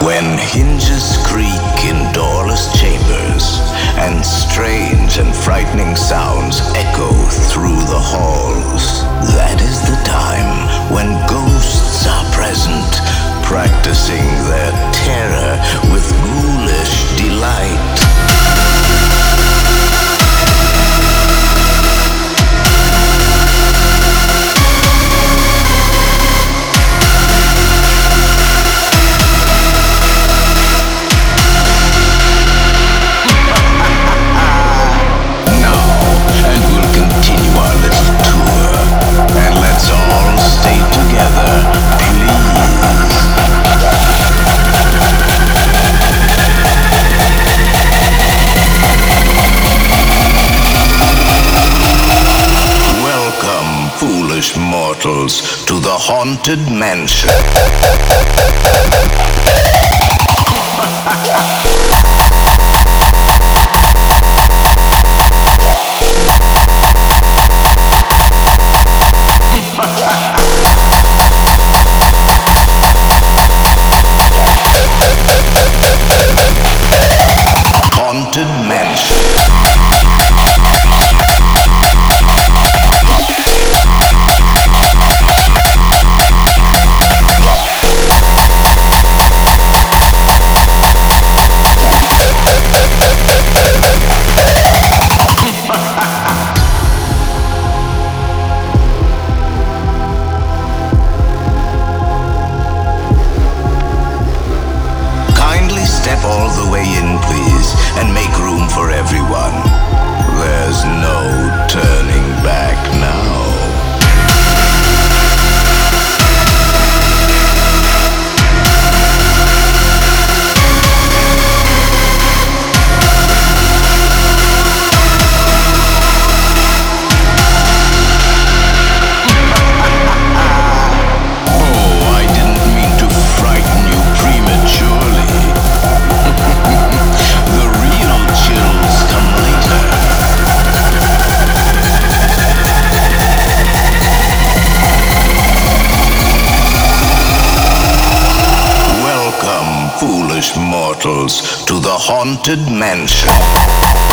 When hinges creak in doorless chambers, and strange and frightening sounds echo through the halls, that is the time when ghosts are present, practicing their terror with ghoulish delight. Foolish mortals to the haunted mansion. Haunted mansion. Step all the way in, please, and make room for everyone. There's no turning back now. Foolish mortals to the haunted mansion.